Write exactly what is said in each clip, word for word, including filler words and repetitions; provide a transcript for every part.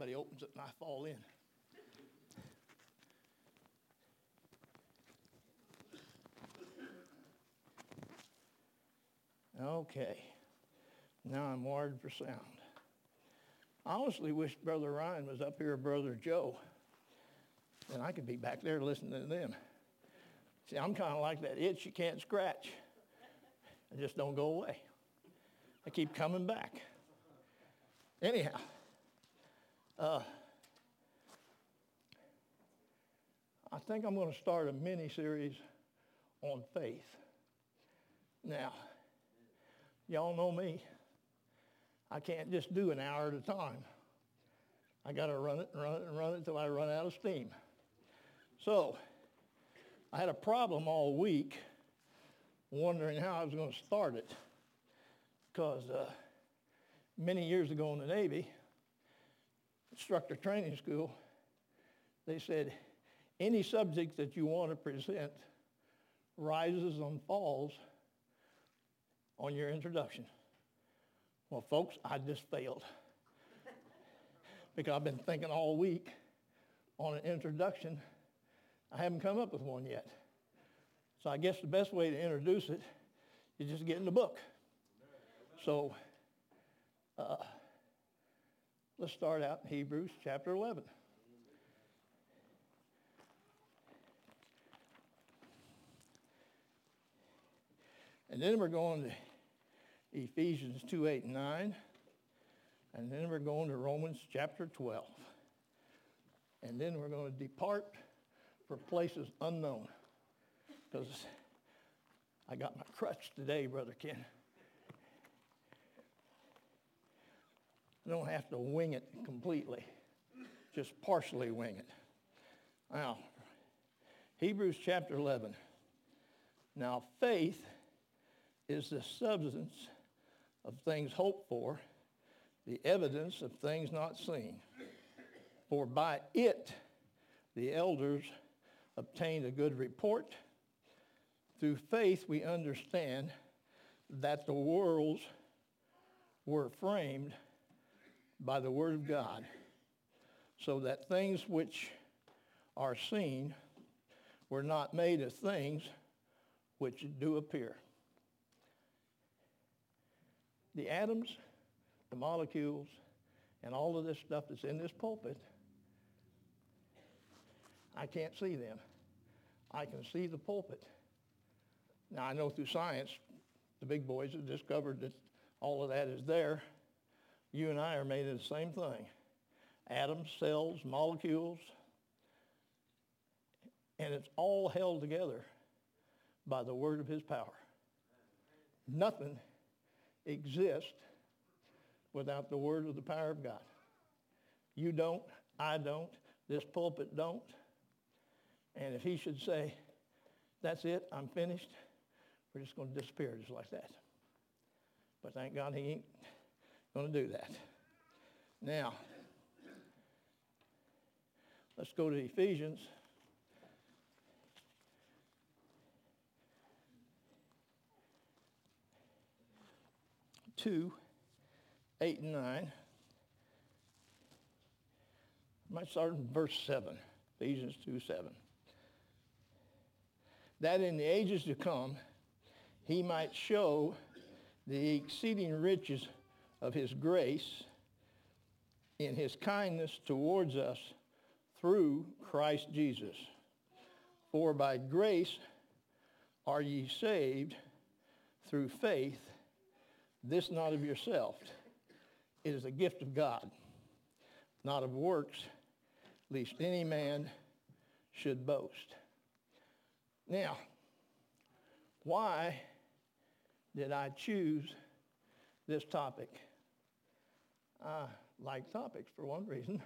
somebody opens it and I fall in. Okay, now I'm wired for sound. I honestly wish Brother Ryan was up here, or Brother Joe, and I could be back there listening to them. See, I'm kind of like that itch you can't scratch. I just don't go away. I keep coming back. Anyhow, uh, I think I'm going to start a mini-series on faith. Now, y'all know me. I can't just do an hour at a time. I got to run it and run it and run it until I run out of steam. So, I had a problem all week wondering how I was going to start it because uh, many years ago in the Navy, instructor training school, they said, any subject that you want to present rises and falls on your introduction. Well, folks, I just failed because I've been thinking all week on an introduction. I haven't come up with one yet. So I guess the best way to introduce it is just get in the book. So uh, let's start out in Hebrews chapter eleven. And then we're going to Ephesians two, eight, and nine. And then we're going to Romans chapter twelve. And then we're going to depart for places unknown. Because I got my crutch today, Brother Ken. I don't have to wing it completely. Just partially wing it. Now, Hebrews chapter eleven. Now, faith is the substance of things hoped for, the evidence of things not seen. For by it the elders obtained a good report. Through faith we understand that the worlds were framed by the word of God, so that things which are seen were not made of things which do appear. The atoms, the molecules, and all of this stuff that's in this pulpit, I can't see them. I can see the pulpit. Now, I know through science, the big boys have discovered that all of that is there. You and I are made of the same thing. Atoms, cells, molecules, and it's all held together by the word of his power. Nothing exists without the word of the power of God. You don't, I don't, this pulpit don't. And if he should say, that's it, I'm finished, we're just going to disappear just like that. But thank God he ain't going to do that. Now, let's go to Ephesians. two, eight, and nine. I might start in verse seven, Ephesians two, seven. That in the ages to come, he might show the exceeding riches of his grace in his kindness towards us through Christ Jesus. For by grace are ye saved through faith, this not of yourself. It is a gift of God, not of works, lest any man should boast. Now, why did I choose this topic? I like topics for one reason.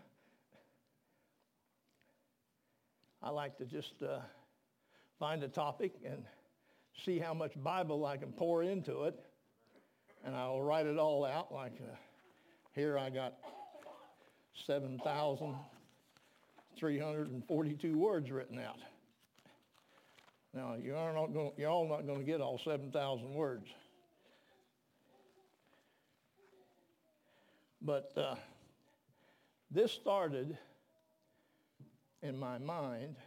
I like to just uh, find a topic and see how much Bible I can pour into it, and I'll write it all out. Like uh, here I got seven thousand three hundred forty-two words written out. Now, you are not going, you're all not going to get all seven thousand words. But uh, This started in my mind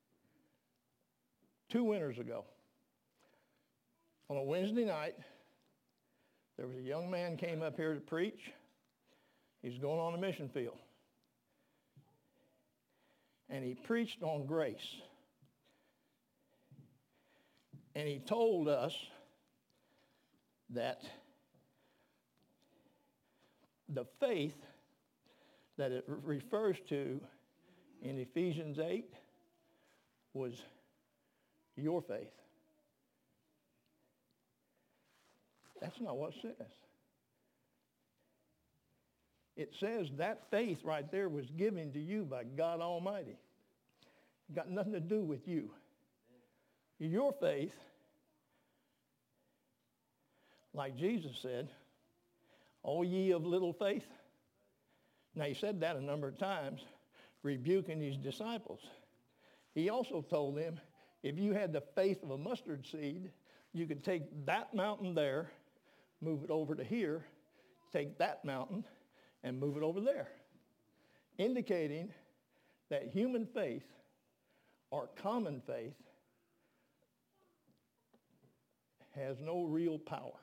two winters ago. On a Wednesday night, there was a young man came up here to preach. He's going on a mission field. And he preached on grace. And he told us that the faith that it refers to in Ephesians eight was your faith. That's not what it says. It says that faith right there was given to you by God Almighty. It got nothing to do with you. Your faith, like Jesus said, O ye of little faith. Now he said that a number of times, rebuking his disciples. He also told them, if you had the faith of a mustard seed, you could take that mountain there, move it over to here, take that mountain, and move it over there, indicating that human faith or common faith has no real power.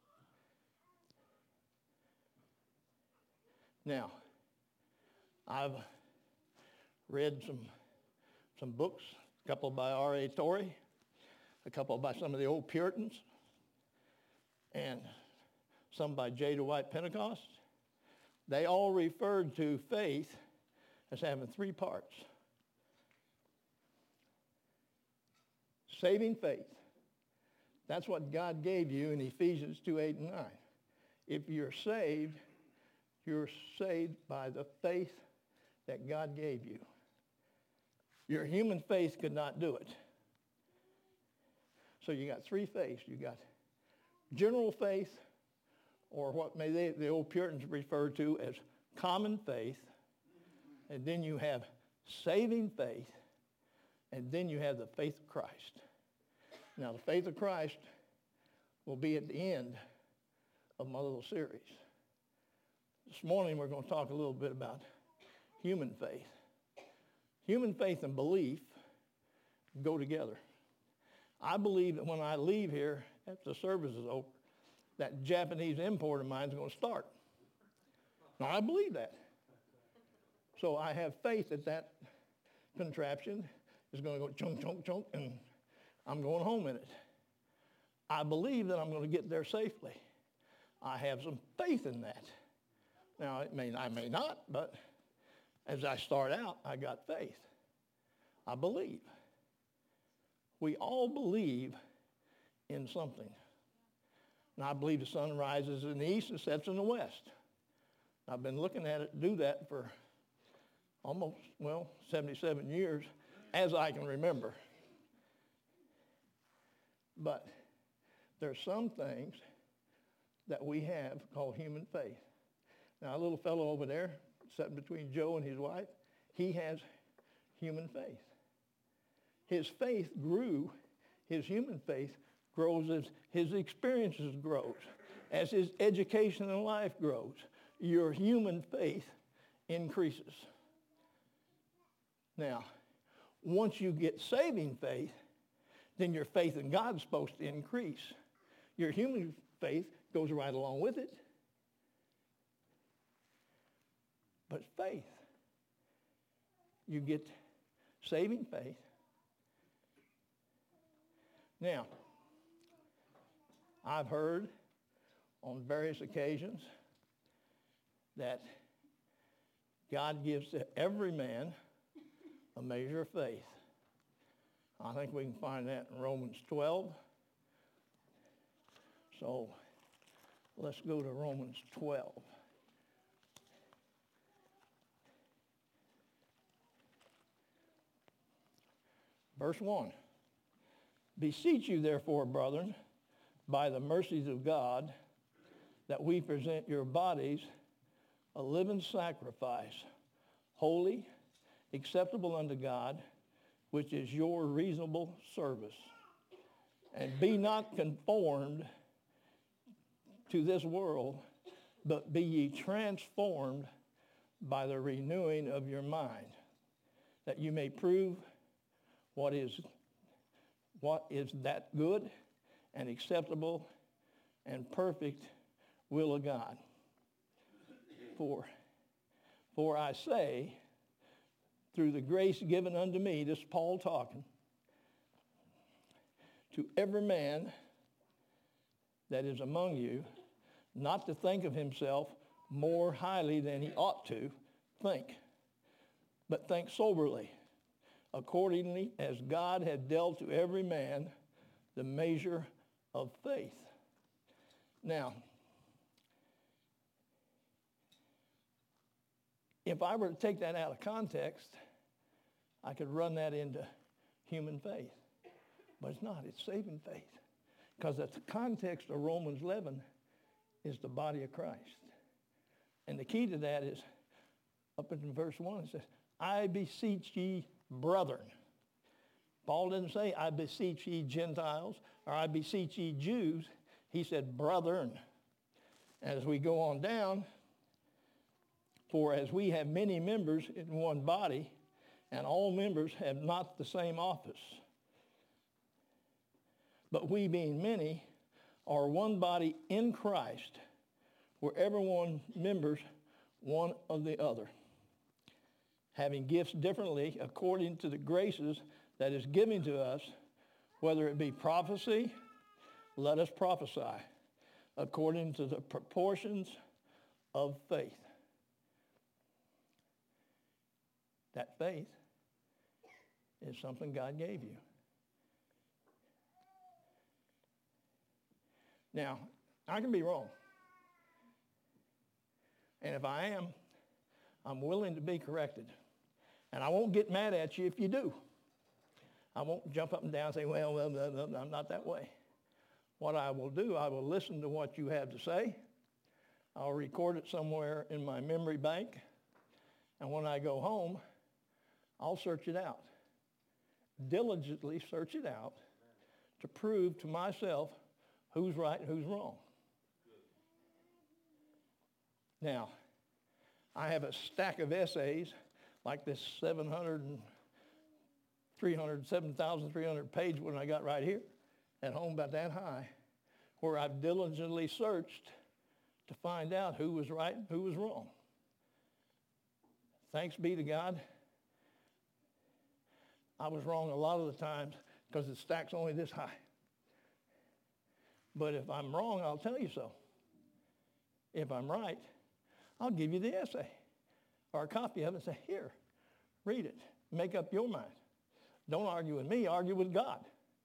Now, I've read some some books, a couple by R A Torrey, a couple by some of the old Puritans, and some by J. Dwight Pentecost. They all referred to faith as having three parts. Saving faith. That's what God gave you in Ephesians two, eight, and nine. If you're saved, you're saved by the faith that God gave you. Your human faith could not do it. So you got three faiths. You got general faith, or what may they, the old Puritans refer to as common faith. And then you have saving faith. And then you have the faith of Christ. Now, the faith of Christ will be at the end of my little series. This morning, we're going to talk a little bit about human faith. Human faith and belief go together. I believe that when I leave here, after the service is over, that Japanese import of mine is going to start. Now, I believe that. So I have faith that that contraption is going to go chunk, chunk, chunk, and I'm going home in it. I believe that I'm going to get there safely. I have some faith in that. Now, it may, I may not, but as I start out, I got faith. I believe. We all believe in something. And I believe the sun rises in the east and sets in the west. I've been looking at it do that for almost, well, seventy-seven years, as I can remember. But there's some things that we have called human faith. Now, a little fellow over there, sitting between Joe and his wife, he has human faith. His faith grew, his human faith grows as his experiences grows, as his education in life grows. Your human faith increases. Now, once you get saving faith, then your faith in God is supposed to increase. Your human faith goes right along with it. But faith, you get saving faith. Now, I've heard on various occasions that God gives to every man a measure of faith. I think we can find that in Romans twelve. So let's go to Romans twelve. Verse one. Beseech you, therefore, brethren, by the mercies of God, that we present your bodies a living sacrifice, holy, acceptable unto God, which is your reasonable service. And be not conformed to this world, but be ye transformed by the renewing of your mind, that you may prove what is what is that good and acceptable and perfect will of God. For, for I say, through the grace given unto me, this is Paul talking, to every man that is among you, not to think of himself more highly than he ought to think, but think soberly, accordingly as God had dealt to every man the measure of faith. Now, if I were to take that out of context, I could run that into human faith. But it's not. It's saving faith. Because the context of Romans eleven is the body of Christ. And the key to that is, up in verse one, it says, I beseech ye, brethren. Paul didn't say, I beseech ye Gentiles, or I beseech ye Jews. He said, brethren. As we go on down, for as we have many members in one body, and all members have not the same office, but we being many are one body in Christ, where everyone members one of the other, having gifts differently according to the graces that is given to us, whether it be prophecy, let us prophesy, according to the proportions of faith. That faith is something God gave you. Now, I can be wrong. And if I am, I'm willing to be corrected. And I won't get mad at you if you do. I won't jump up and down and say, well, well, well, well, I'm not that way. What I will do, I will listen to what you have to say. I'll record it somewhere in my memory bank. And when I go home, I'll search it out. Diligently search it out to prove to myself who's right and who's wrong. Now, I have a stack of essays like this seven hundred and three hundred, seven thousand three hundred page one I got right here at home about that high, where I've diligently searched to find out who was right and who was wrong. Thanks be to God, I was wrong a lot of the times because the stack's only this high. But if I'm wrong, I'll tell you so. If I'm right, I'll give you the essay or a copy of it and say, here, read it. Make up your mind. Don't argue with me, argue with God.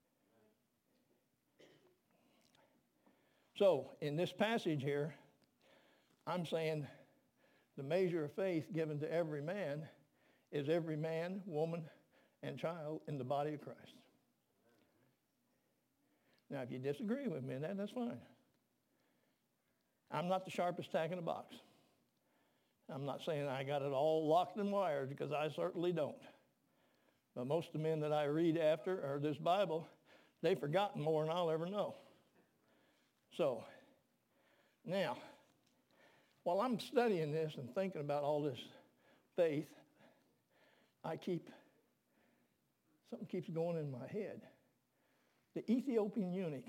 So in this passage here, I'm saying the measure of faith given to every man is every man, woman, and child in the body of Christ. Now, if you disagree with me, that, that's fine. I'm not the sharpest tack in the box. I'm not saying I got it all locked and wired, because I certainly don't. But most of the men that I read after, or this Bible, they've forgotten more than I'll ever know. So, now, while I'm studying this and thinking about all this faith, I keep, something keeps going in my head. The Ethiopian eunuch,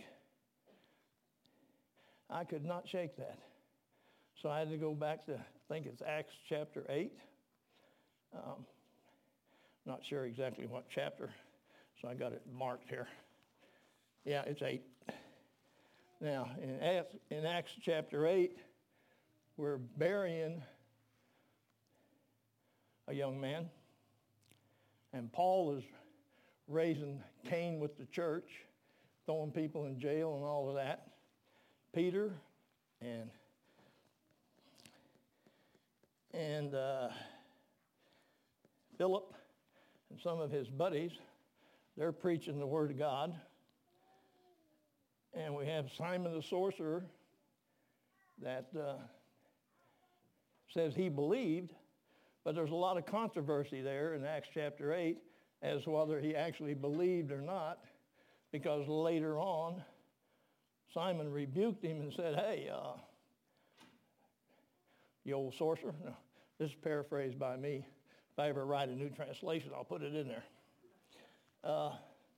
I could not shake that. So I had to go back to, I think it's Acts chapter eight. Um, not sure exactly what chapter, so I got it marked here. Yeah, it's eight. Now, in Acts, in Acts chapter eight, we're burying a young man, and Paul is raising Cain with the church, throwing people in jail and all of that. Peter and and uh, Philip and some of his buddies, they're preaching the word of God. And we have Simon the sorcerer that uh, says he believed, but there's a lot of controversy there in Acts chapter eight as to whether he actually believed or not, because later on, Simon rebuked him and said, hey, uh, you old sorcerer, no, This is paraphrased by me. If I ever write a new translation, I'll put it in there. Uh,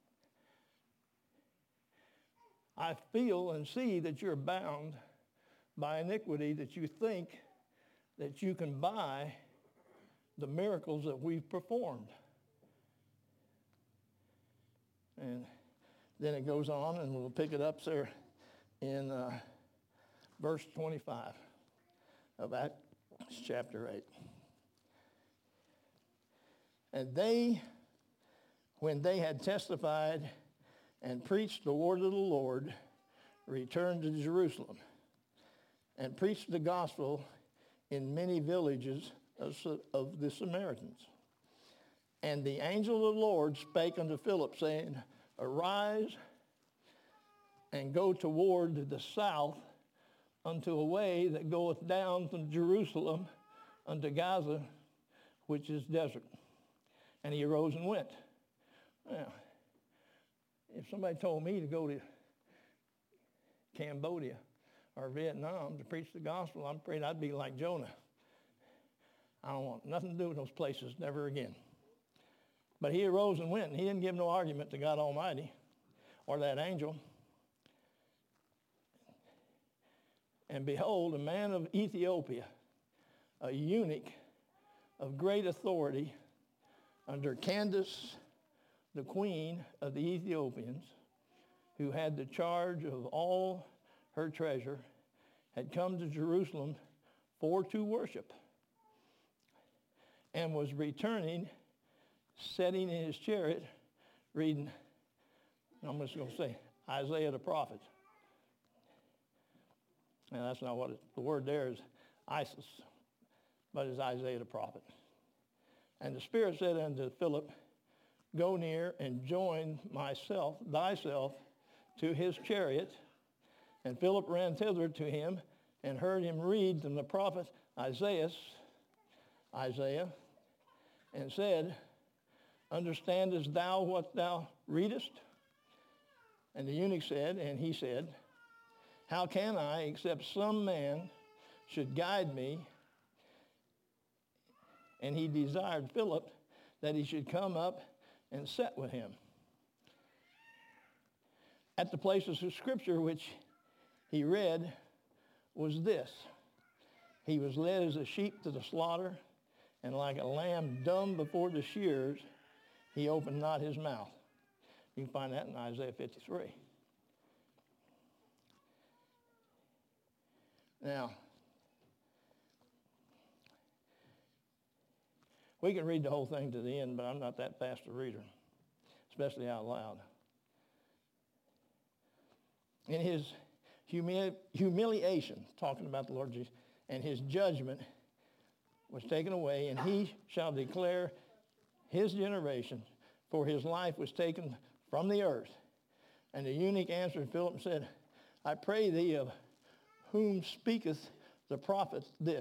I feel and see that you're bound by iniquity, that you think that you can buy the miracles that we've performed. And then it goes on, and we'll pick it up there in uh, verse twenty-five of Acts chapter eight. And they, when they had testified and preached the word of the Lord, returned to Jerusalem and preached the gospel in many villages of, of the Samaritans. And the angel of the Lord spake unto Philip, saying, Arise and go toward the south unto a way that goeth down from Jerusalem unto Gaza, which is desert. And he arose and went. Now, if somebody told me to go to Cambodia or Vietnam to preach the gospel, I'm afraid I'd be like Jonah. I don't want nothing to do with those places, never again. But he arose and went, and he didn't give no argument to God Almighty or that angel. And behold, a man of Ethiopia, a eunuch of great authority under Candace, the queen of the Ethiopians, who had the charge of all her treasure, had come to Jerusalem for to worship, and was returning, sitting in his chariot, reading, I'm just going to say, Isaiah the prophet. And that's not what it, the word there is, Isis, but it's Isaiah the prophet. And the Spirit said unto Philip, Go near and join myself, thyself, to his chariot. And Philip ran thither to him and heard him read from the prophet Isaiah, Isaiah, and said, Understandest thou what thou readest? And the eunuch said, and he said, How can I, except some man should guide me? And he desired Philip that he should come up and sit with him. At the places of Scripture which he read was this: He was led as a sheep to the slaughter, and like a lamb dumb before the shearers, he opened not his mouth. You can find that in Isaiah fifty-three. Now, we can read the whole thing to the end, but I'm not that fast a reader, especially out loud. In his humili- humiliation, talking about the Lord Jesus, and his judgment was taken away, and he shall declare his generation, for his life was taken from the earth. And the eunuch answered Philip and said, I pray thee, of whom speaketh the prophet this?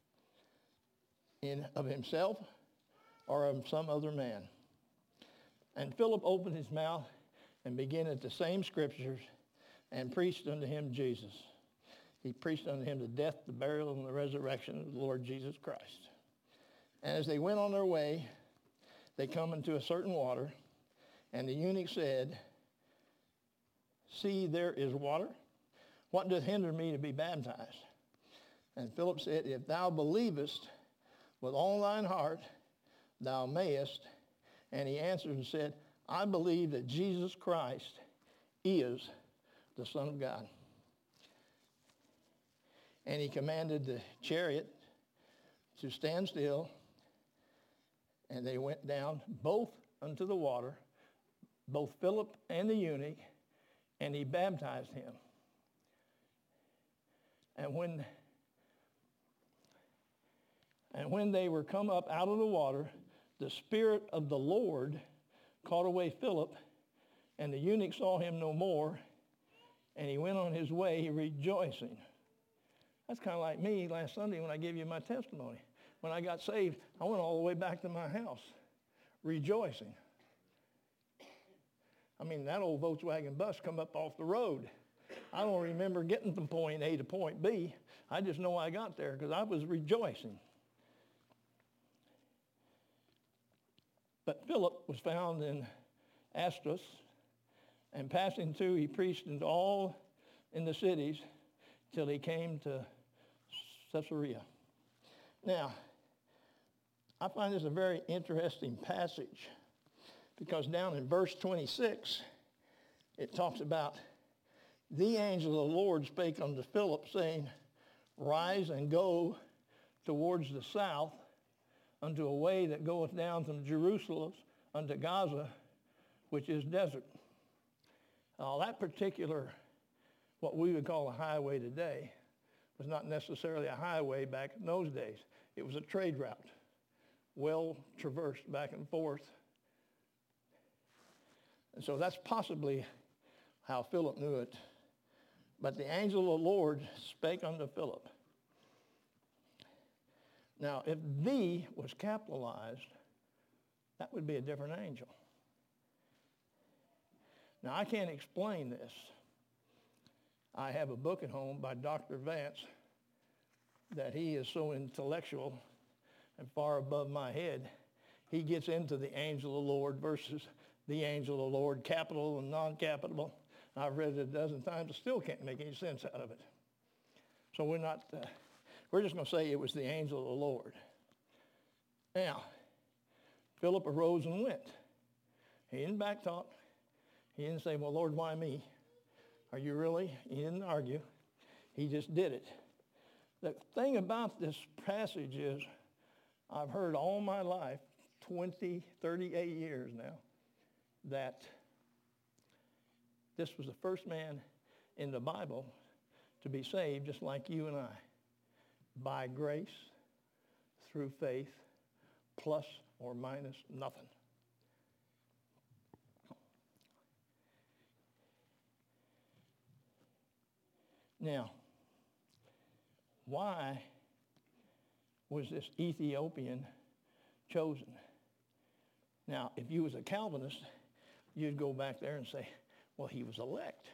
In of himself or of some other man? And Philip opened his mouth and began at the same scriptures and preached unto him Jesus. He preached unto him the death, the burial, and the resurrection of the Lord Jesus Christ. And as they went on their way, they come into a certain water, and the eunuch said, See, there is water. What doth hinder me to be baptized? And Philip said, If thou believest with all thine heart, thou mayest. And he answered and said, I believe that Jesus Christ is the Son of God. And he commanded the chariot to stand still, and they went down both unto the water, both Philip and the eunuch, and he baptized him. And when, and when they were come up out of the water, the Spirit of the Lord caught away Philip, and the eunuch saw him no more, and he went on his way rejoicing. That's kind of like me last Sunday when I gave you my testimony. When I got saved, I went all the way back to my house rejoicing. I mean, that old Volkswagen bus come up off the road. I don't remember getting from point A to point B. I just know I got there because I was rejoicing. But Philip was found in Astrus, and passing through, he preached into all in the cities till he came to Caesarea. Now, I find this a very interesting passage because down in verse twenty-six, it talks about the angel of the Lord spake unto Philip, saying, Rise and go towards the south unto a way that goeth down from Jerusalem unto Gaza, which is desert. Now, that particular, what we would call a highway today, was not necessarily a highway back in those days. It was a trade route, well traversed back and forth. And so that's possibly how Philip knew it. But the angel of the Lord spake unto Philip. Now, if "the" was capitalized, that would be a different angel. Now, I can't explain this. I have a book at home by Doctor Vance that he is so intellectual and far above my head. He gets into the angel of the Lord versus the angel of the Lord, capital and non-capital. I've read it a dozen times. I still can't make any sense out of it. So we're not, uh, we're just going to say it was the angel of the Lord. Now, Philip arose and went. He didn't backtalk. He didn't say, well, Lord, why me? Are you really? He didn't argue. He just did it. The thing about this passage is I've heard all my life, twenty, thirty-eight years now, that this was the first man in the Bible to be saved just like you and I, by grace, through faith, plus or minus nothing. Now, why was this Ethiopian chosen? Now, if you was a Calvinist, you'd go back there and say, well, he was elect.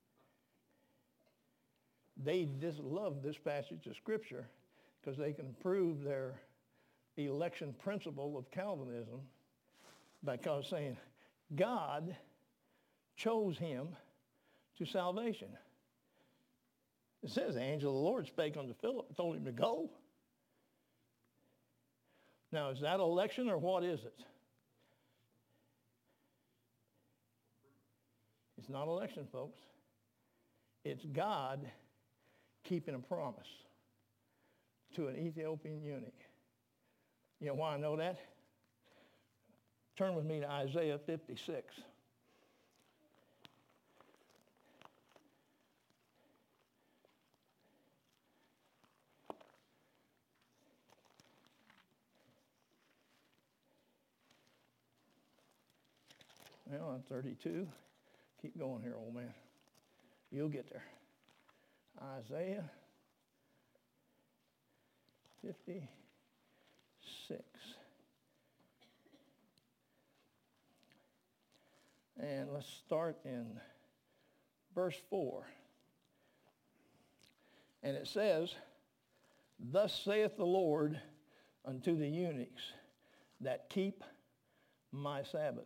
They just love this passage of Scripture because they can prove their election principle of Calvinism because saying God chose him to salvation. It says the angel of the Lord spake unto Philip and told him to go. Now, is that election or what is it? It's not election, folks. It's God keeping a promise to an Ethiopian eunuch. You know why I know that? Turn with me to Isaiah fifty-six. Well, I'm thirty-two. Keep going here, old man. You'll get there. Isaiah fifty-six. And let's start in verse four. And it says, Thus saith the Lord unto the eunuchs that keep my Sabbath,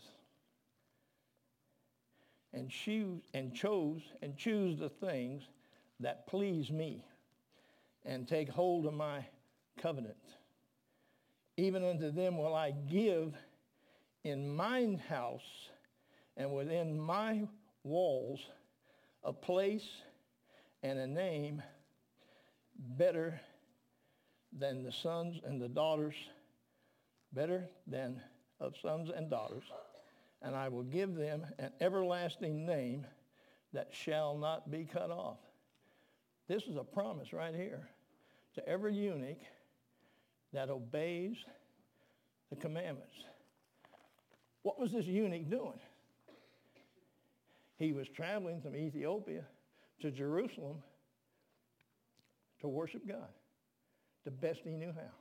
and choose and chose and choose the things that please me, and take hold of my covenant. Even unto them will I give in mine house and within my walls a place and a name better than the sons and the daughters, better than of sons and daughters. And I will give them an everlasting name that shall not be cut off. This is a promise right here to every eunuch that obeys the commandments. What was this eunuch doing? He was traveling from Ethiopia to Jerusalem to worship God the best he knew how.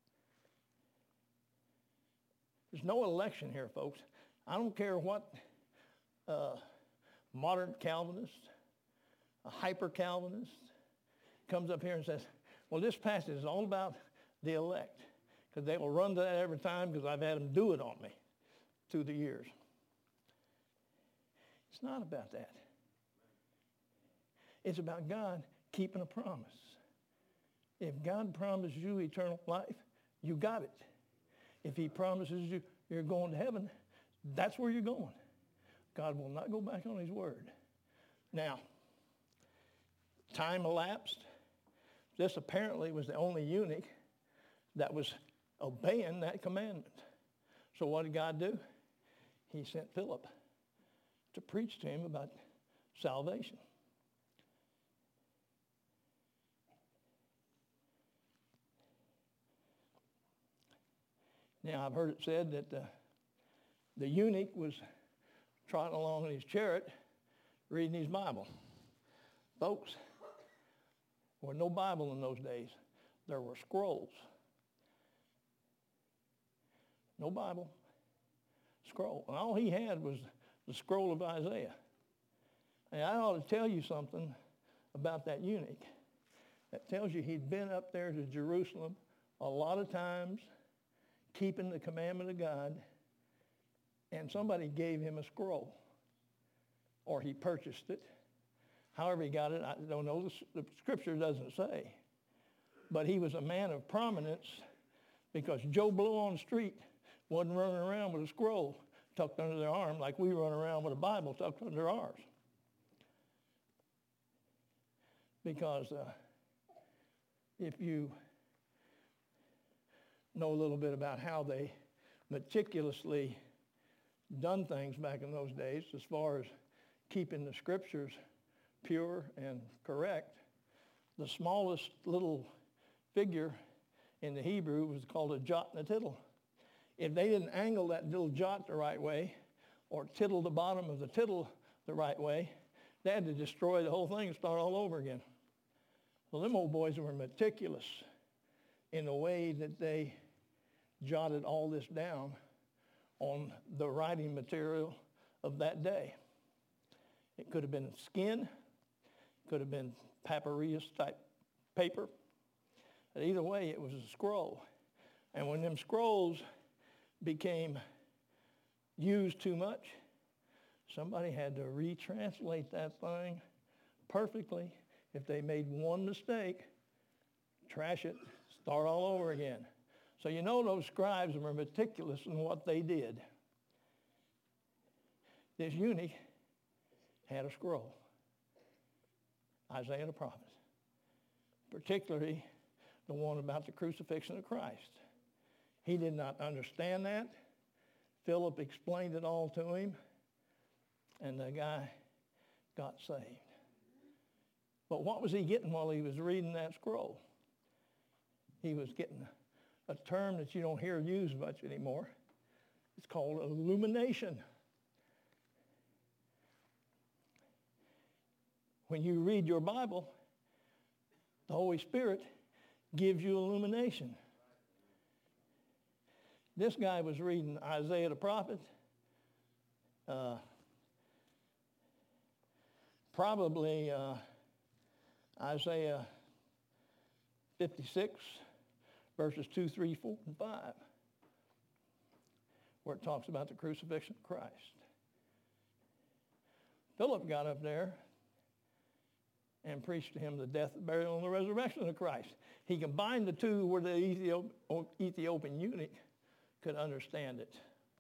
There's no election here, folks. I don't care what uh, modern Calvinist, a hyper-Calvinist, comes up here and says, well, this passage is all about the elect, because they will run to that every time because I've had them do it on me. through the years. It's not about that. It's about God keeping a promise. If God promises you eternal life, you got it. If he promises you you're going to heaven, that's where you're going. God will not go back on his word. Now, time elapsed. This apparently was the only eunuch that was obeying that commandment. So what did God do? He sent Philip to preach to him about salvation. Now, I've heard it said that the, the eunuch was trotting along in his chariot reading his Bible. Folks, there was no Bible in those days. There were scrolls. No Bible, scroll. And all he had was the scroll of Isaiah. And I ought to tell you something about that eunuch. That tells you he'd been up there to Jerusalem a lot of times, keeping the commandment of God, and somebody gave him a scroll, or he purchased it. However he got it, I don't know. The scripture doesn't say. But he was a man of prominence because Joe Blow on the street wasn't running around with a scroll tucked under their arm like we run around with a Bible tucked under ours. Because uh, if you know a little bit about how they meticulously done things back in those days as far as keeping the scriptures pure and correct, the smallest little figure in the Hebrew was called a jot and a tittle. If they didn't angle that little jot the right way or tittle the bottom of the tittle the right way, they had to destroy the whole thing and start all over again. Well, them old boys were meticulous in the way that they jotted all this down on the writing material of that day. It could have been skin, could have been papyrus type paper. But either way, it was a scroll. And when them scrolls became used too much, somebody had to retranslate that thing perfectly. If they made one mistake, trash it, start all over again. So you know those scribes were meticulous in what they did. This eunuch had a scroll, Isaiah the prophet, particularly the one about the crucifixion of Christ. He did not understand that. Philip explained it all to him, and the guy got saved. But what was he getting while he was reading that scroll? He was getting a term that you don't hear used much anymore. It's called illumination. When you read your Bible, the Holy Spirit gives you illumination. This guy was reading Isaiah the prophet, uh, probably uh, Isaiah fifty-six, verses two, three, four, and five, where it talks about the crucifixion of Christ. Philip got up there and preached to him the death, the burial, and the resurrection of Christ. He combined the two where the Ethiop- Ethiopian eunuch could understand it.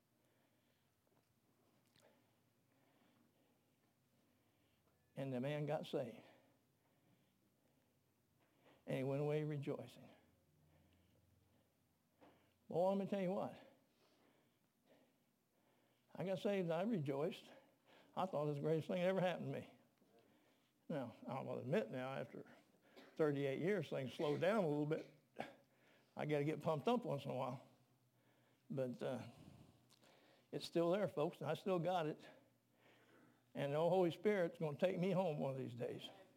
And the man got saved. And he went away rejoicing. Well, let me tell you what. I got saved and I rejoiced. I thought it was the greatest thing that ever happened to me. Now, I'll admit now, after thirty-eight years, things slowed down a little bit. I got to get pumped up once in a while. But uh, it's still there, folks, and I still got it. And the Holy Spirit's going to take me home one of these days.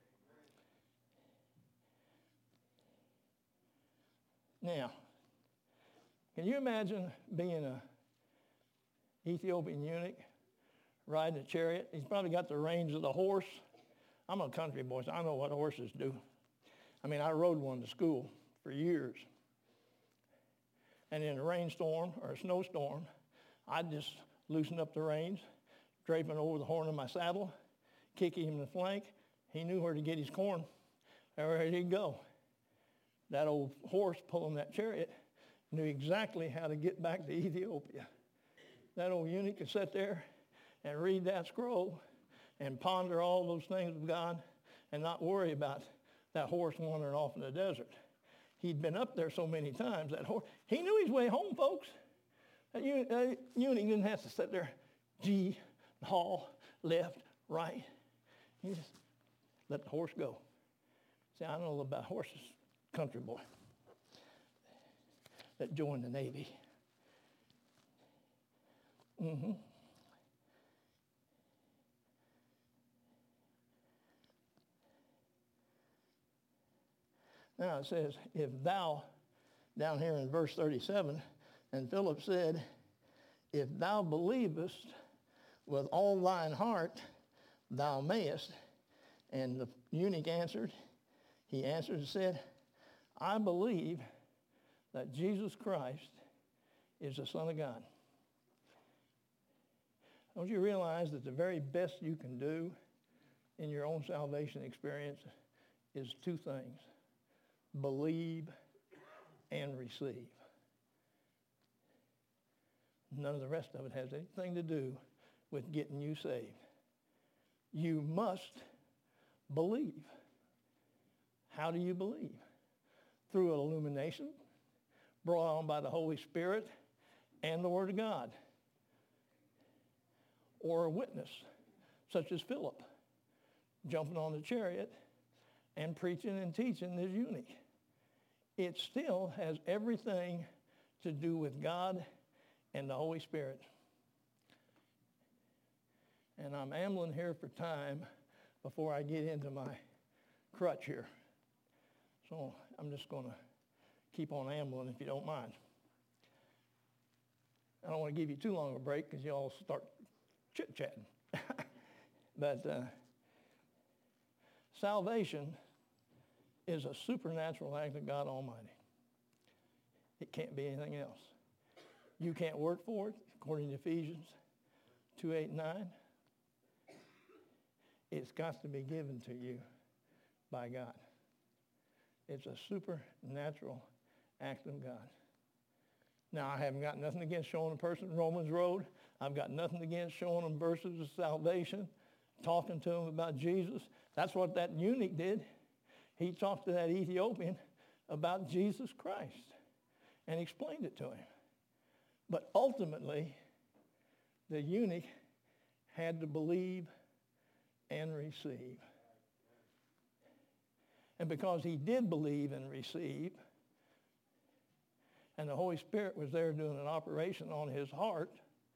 Now, can you imagine being an Ethiopian eunuch riding a chariot? He's probably got the reins of the horse. I'm a country boy, so I know what horses do. I mean, I rode one to school for years. And in a rainstorm or a snowstorm, I'd just loosen up the reins, drape him over the horn of my saddle, kick him in the flank. He knew where to get his corn. There he'd go. That old horse pulling that chariot knew exactly how to get back to Ethiopia. That old eunuch could sit there and read that scroll and ponder all those things of God and not worry about that horse wandering off in the desert. He'd been up there so many times, that horse, he knew his way home, folks. That eunuch, uh, eunuch didn't have to sit there, G, haul, left, right. He just let the horse go. See, I know about horses, country boy that joined the Navy. Mm-hmm. Now it says, if thou, down here in verse thirty-seven, and Philip said, if thou believest with all thine heart, thou mayest. And the eunuch answered, he answered and said, I believe that Jesus Christ is the Son of God. Don't you realize that the very best you can do in your own salvation experience is two things: believe and receive. None of the rest of it has anything to do with getting you saved. You must believe. How do you believe? Through an illumination brought on by the Holy Spirit and the Word of God. Or a witness, such as Philip, jumping on the chariot and preaching and teaching this eunuch. It still has everything to do with God and the Holy Spirit. And I'm ambling here for time before I get into my crutch here. So I'm just going to keep on ambling if you don't mind. I don't want to give you too long a break because you all start chit-chatting. But uh, salvation is a supernatural act of God Almighty. It can't be anything else. You can't work for it, according to Ephesians two, eight, nine. It's got to be given to you by God. It's a supernatural act of God. Now, I haven't got nothing against showing a person Romans Road. I've got nothing against showing them verses of salvation, talking to them about Jesus. That's what that eunuch did. He talked to that Ethiopian about Jesus Christ and explained it to him. But ultimately, the eunuch had to believe and receive. And because he did believe and receive, and the Holy Spirit was there doing an operation on his heart,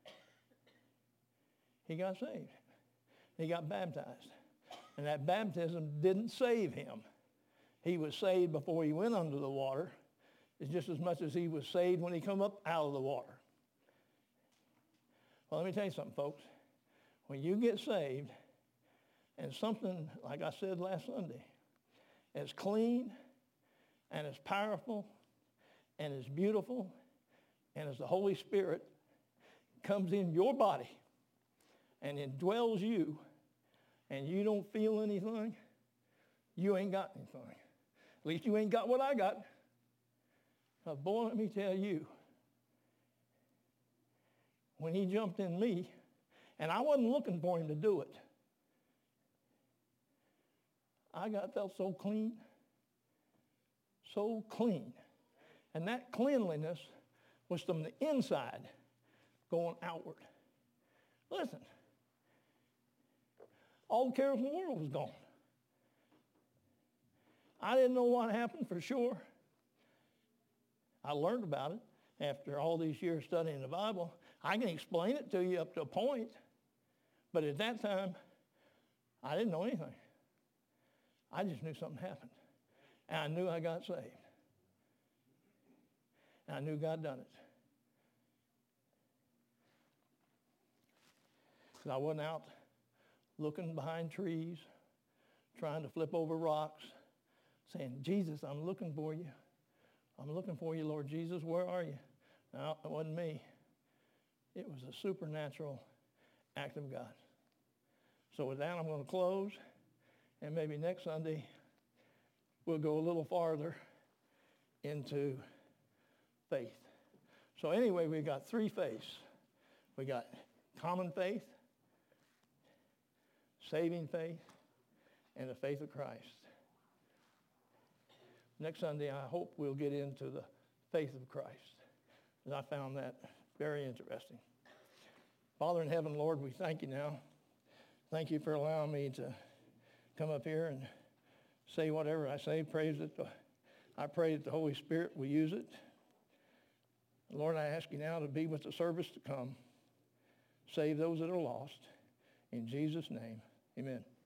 he got saved. He got baptized. And that baptism didn't save him. He was saved before he went under the water. It's just as much as he was saved when he come up out of the water. Well, let me tell you something, folks. When you get saved, and something, like I said last Sunday, as clean and as powerful and as beautiful and as the Holy Spirit comes in your body and indwells you, and you don't feel anything, you ain't got anything. At least you ain't got what I got. Now, boy, let me tell you, when he jumped in me, and I wasn't looking for him to do it, I got felt so clean, so clean. And that cleanliness was from the inside going outward. Listen, all the cares in the world was gone. I didn't know what happened for sure. I learned about it after all these years studying the Bible. I can explain it to you up to a point, but at that time, I didn't know anything. I just knew something happened. And I knew I got saved. And I knew God done it. Because I wasn't out looking behind trees, trying to flip over rocks, saying, Jesus, I'm looking for you. I'm looking for you, Lord Jesus. Where are you? No, it wasn't me. It was a supernatural act of God. So with that, I'm going to close, and maybe next Sunday we'll go a little farther into faith. So anyway, we got three faiths. We got common faith, saving faith, and the faith of Christ. Next Sunday, I hope we'll get into the faith of Christ, and I found that very interesting. Father in heaven, Lord, we thank you now. Thank you for allowing me to come up here and say whatever I say. Praise that the, I pray that the Holy Spirit will use it. Lord, I ask you now to be with the service to come. Save those that are lost. In Jesus' name, amen.